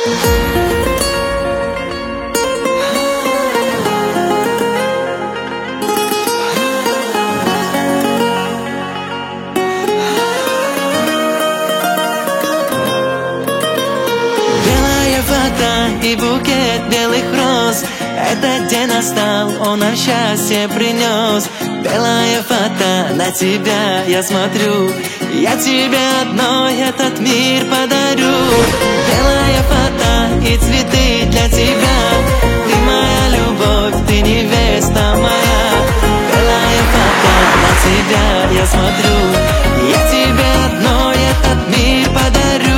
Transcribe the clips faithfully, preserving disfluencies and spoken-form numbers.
И букет белых роз, этот день настал, он нам счастье принес. Белая фата, на тебя я смотрю, я тебе одной этот мир подарю. Белая фата и цветы для тебя, ты моя любовь, ты невеста моя. Белая фата, на тебя я смотрю, я тебе одной этот мир подарю.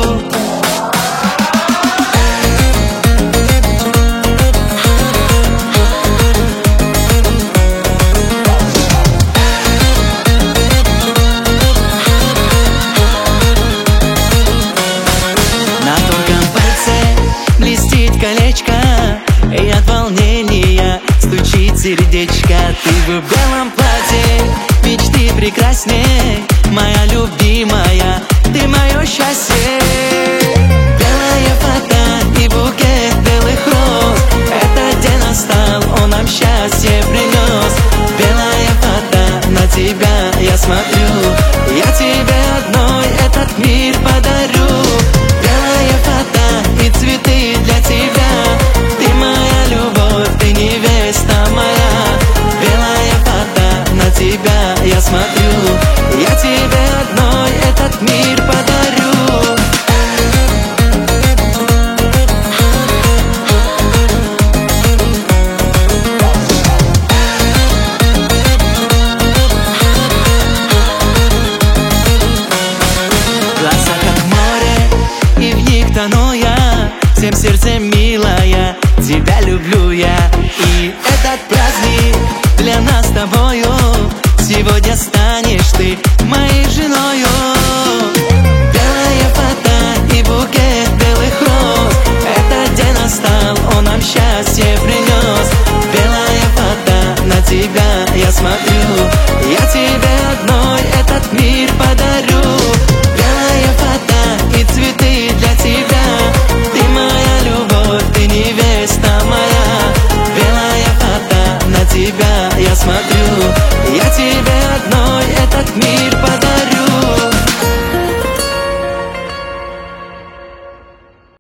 Колечко, и от волнения стучит сердечко. Ты в белом платье, мечты прекрасней, моя любимая, ты мое счастье. Белая фата и букет белых роз, этот день настал, он нам счастье принес. Белая фата, на тебя я смотрю, я тебе одной этот мир подарю. Белая фата и цветы для тебя, ты моя любовь, ты невеста моя. Белая фата, на тебя я смотрю, я тебе одной этот мир подарю. Глаза как море, и в них тону я, всем сердцем милая, тебя люблю я. И этот праздник для нас с тобою, сегодня станешь ты моей женою.